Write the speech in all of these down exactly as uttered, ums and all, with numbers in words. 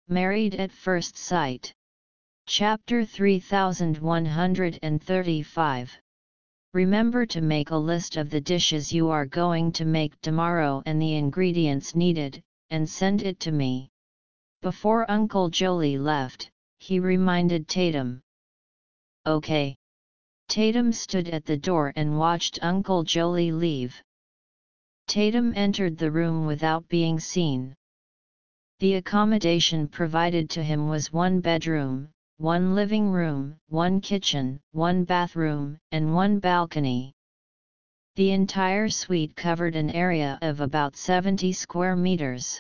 Married at First Sight. Chapter three thousand one hundred thirty-five. Remember to make a list of the dishes you are going to make tomorrow and the ingredients needed, and send it to me. Before Uncle Jolie left, he reminded Tatum. Okay. Tatum stood at the door and watched Uncle Jolie leave. Tatum entered the room without being seen. The accommodation provided to him was one bedroom, one living room, one kitchen, one bathroom, and one balcony. The entire suite covered an area of about seventy square meters.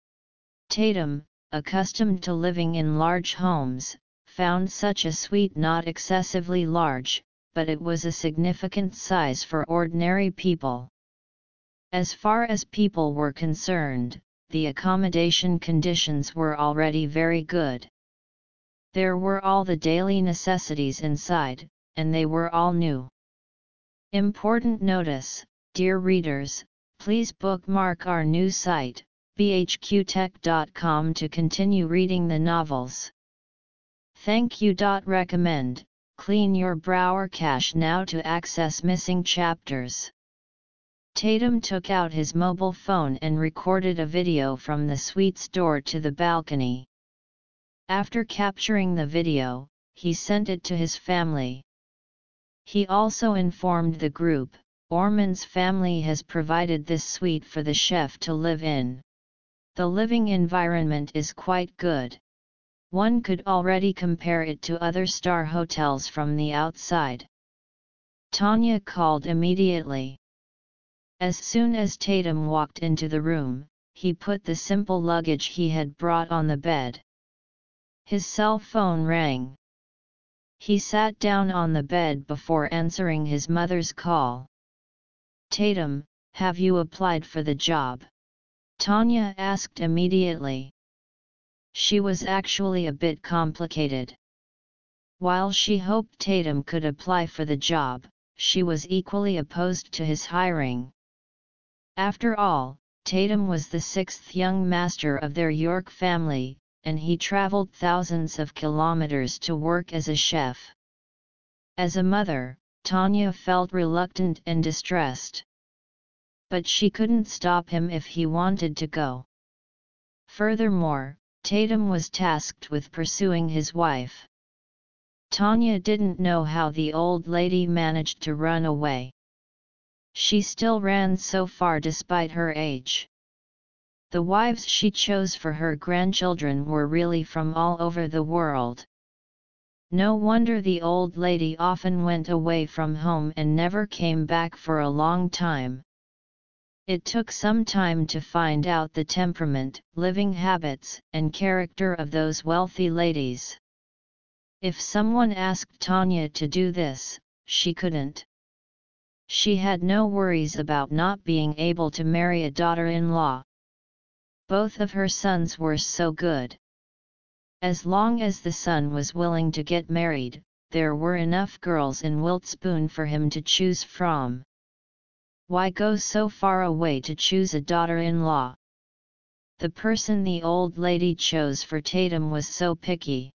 Tatum, accustomed to living in large homes, found such a suite not excessively large, but it was a significant size for ordinary people. As far as people were concerned, the accommodation conditions were already very good. There were all the daily necessities inside, and they were all new. Important notice, dear readers, please bookmark our new site, b h q tech dot com, to continue reading the novels. Thank you. Recommend, clean your browser cache now to access missing chapters. Tatum took out his mobile phone and recorded a video from the suite's door to the balcony. After capturing the video, he sent it to his family. He also informed the group, Orman's family has provided this suite for the chef to live in. The living environment is quite good. One could already compare it to other star hotels from the outside. Tanya called immediately. As soon as Tatum walked into the room, he put the simple luggage he had brought on the bed. His cell phone rang. He sat down on the bed before answering his mother's call. Tatum, have you applied for the job? Tanya asked immediately. She was actually a bit complicated. While she hoped Tatum could apply for the job, she was equally opposed to his hiring. After all, Tatum was the sixth young master of their York family, and he traveled thousands of kilometers to work as a chef. As a mother, Tanya felt reluctant and distressed. But she couldn't stop him if he wanted to go. Furthermore, Tatum was tasked with pursuing his wife. Tanya didn't know how the old lady managed to run away. She still ran so far despite her age. The wives she chose for her grandchildren were really from all over the world. No wonder the old lady often went away from home and never came back for a long time. It took some time to find out the temperament, living habits, and character of those wealthy ladies. If someone asked Tanya to do this, she couldn't. She had no worries about not being able to marry a daughter-in-law. Both of her sons were so good. As long as the son was willing to get married, there were enough girls in Wiltspoon for him to choose from. Why go so far away to choose a daughter-in-law? The person the old lady chose for Tatum was so picky.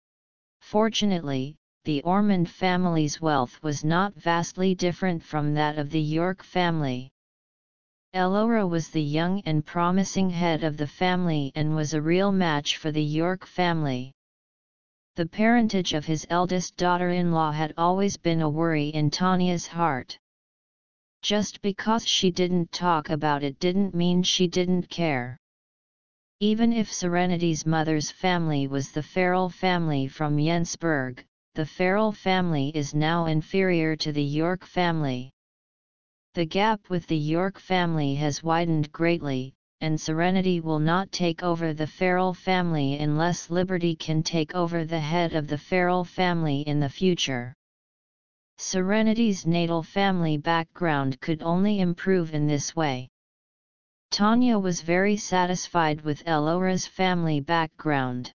Fortunately, the Ormond family's wealth was not vastly different from that of the York family. Elora was the young and promising head of the family and was a real match for the York family. The parentage of his eldest daughter-in-law had always been a worry in Tanya's heart. Just because she didn't talk about it didn't mean she didn't care. Even if Serenity's mother's family was the Farrell family from Jensburg, the Farrell family is now inferior to the York family. The gap with the York family has widened greatly, and Serenity will not take over the Farrell family unless Liberty can take over the head of the Farrell family in the future. Serenity's natal family background could only improve in this way. Tanya was very satisfied with Elora's family background.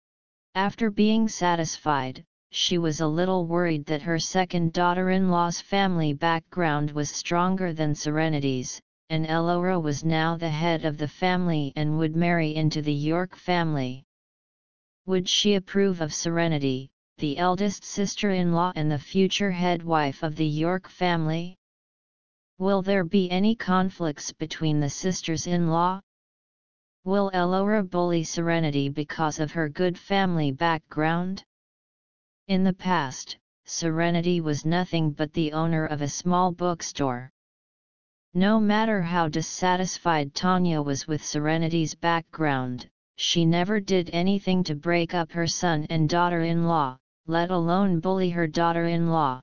After being satisfied, she was a little worried that her second daughter-in-law's family background was stronger than Serenity's, and Elora was now the head of the family and would marry into the York family. Would she approve of Serenity, the eldest sister-in-law and the future head wife of the York family? Will there be any conflicts between the sisters-in-law? Will Elora bully Serenity because of her good family background? In the past, Serenity was nothing but the owner of a small bookstore. No matter how dissatisfied Tanya was with Serenity's background, she never did anything to break up her son and daughter-in-law, let alone bully her daughter-in-law.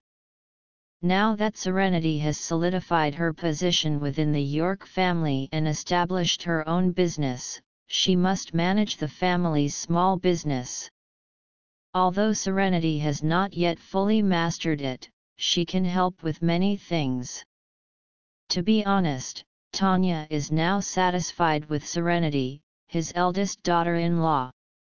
Now that Serenity has solidified her position within the York family and established her own business, she must manage the family's small business. Although Serenity has not yet fully mastered it, she can help with many things. To be honest, Tanya is now satisfied with Serenity, his eldest daughter-in-law.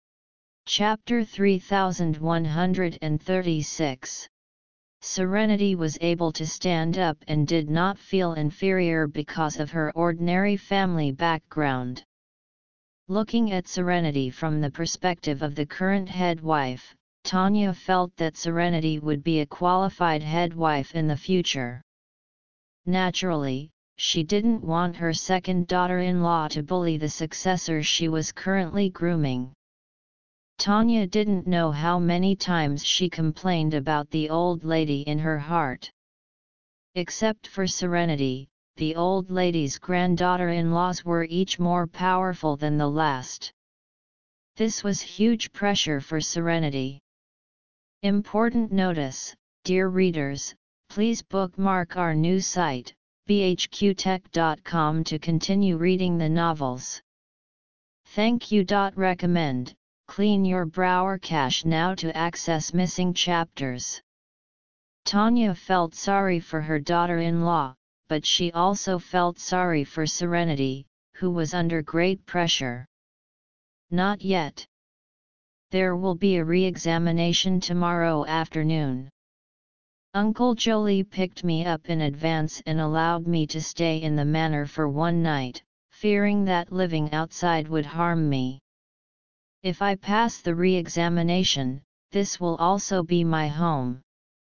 Chapter three thousand one hundred thirty-six. Serenity was able to stand up and did not feel inferior because of her ordinary family background. Looking at Serenity from the perspective of the current head wife, Tanya felt that Serenity would be a qualified head wife in the future. Naturally, she didn't want her second daughter-in-law to bully the successor she was currently grooming. Tanya didn't know how many times she complained about the old lady in her heart. Except for Serenity, the old lady's granddaughter-in-laws were each more powerful than the last. This was huge pressure for Serenity. Important notice, dear readers, please bookmark our new site, b h q tech dot com, to continue reading the novels. Thank you. Recommend, clean your browser cache now to access missing chapters. Tanya felt sorry for her daughter-in-law, but she also felt sorry for Serenity, who was under great pressure. Not yet. There will be a re-examination tomorrow afternoon. Uncle Jolie picked me up in advance and allowed me to stay in the manor for one night, fearing that living outside would harm me. If I pass the re-examination, this will also be my home.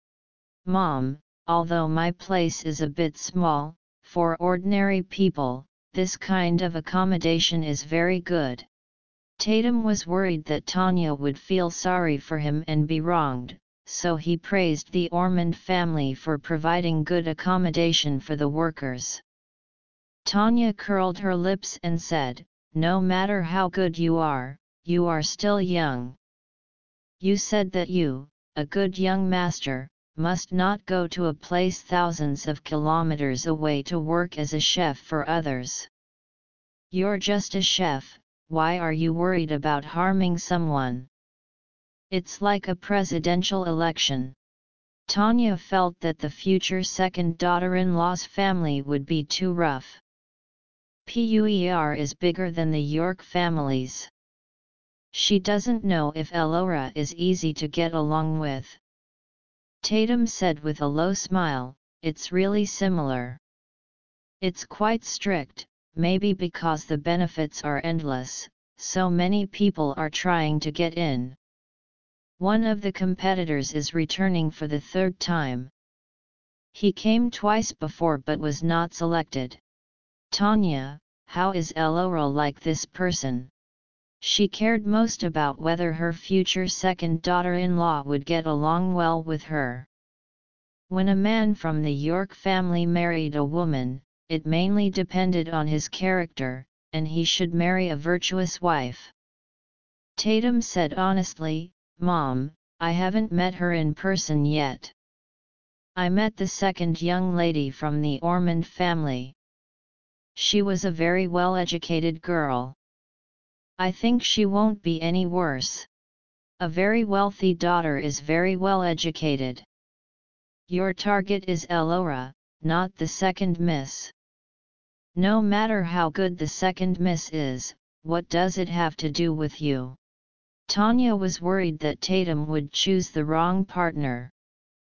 Mom, although my place is a bit small, for ordinary people, this kind of accommodation is very good. Tatum was worried that Tanya would feel sorry for him and be wronged, so he praised the Ormond family for providing good accommodation for the workers. Tanya curled her lips and said, "No matter how good you are, you are still young. You said that you, a good young master, must not go to a place thousands of kilometers away to work as a chef for others. You're just a chef, why are you worried about harming someone? It's like a presidential election." Tanya felt that the future second daughter-in-law's family would be too rough. Puer is bigger than the York families. She doesn't know if Elora is easy to get along with. Tatum said with a low smile, "It's really similar. It's quite strict, maybe because the benefits are endless, so many people are trying to get in. One of the competitors is returning for the third time. He came twice before but was not selected. Tanya, how is Elora like this person?" She cared most about whether her future second daughter-in-law would get along well with her. When a man from the York family married a woman, it mainly depended on his character, and he should marry a virtuous wife. Tatum said honestly, "Mom, I haven't met her in person yet. I met the second young lady from the Ormond family. She was a very well-educated girl. I think she won't be any worse. A very wealthy daughter is very well educated. Your target is Elora, not the second miss. No matter how good the second miss is, what does it have to do with you?" Tanya was worried that Tatum would choose the wrong partner.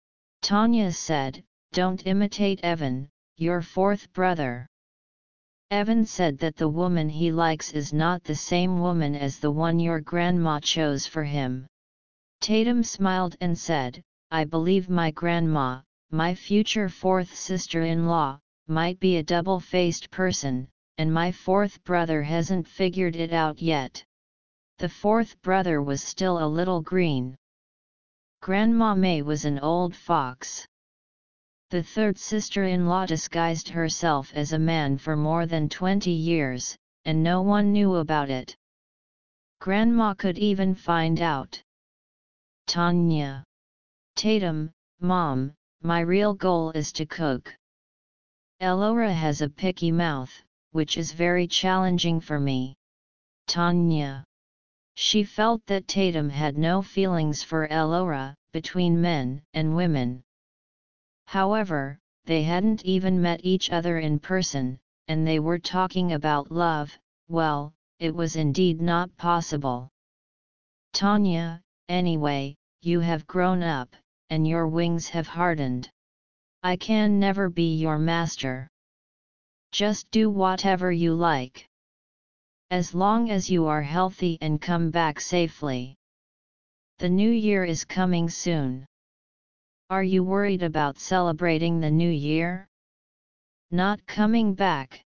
Tanya said, "Don't imitate Evan, your fourth brother. Evan said that the woman he likes is not the same woman as the one your grandma chose for him. Tatum smiled and said, I believe my grandma, my future fourth sister-in-law, might be a double-faced person, and my fourth brother hasn't figured it out yet. The fourth brother was still a little green. Grandma May was an old fox. The third sister-in-law disguised herself as a man for more than twenty years, and no one knew about it. Grandma could even find out. Tanya. Tatum, Mom, my real goal is to cook. Elora has a picky mouth, which is very challenging for me. Tanya. She felt that Tatum had no feelings for Elora, between men and women. However, they hadn't even met each other in person, and they were talking about love. Well, it was indeed not possible. Tanya, anyway, you have grown up, and your wings have hardened. I can never be your master. Just do whatever you like. As long as you are healthy and come back safely. The new year is coming soon. Are you worried about celebrating the new year? Not coming back.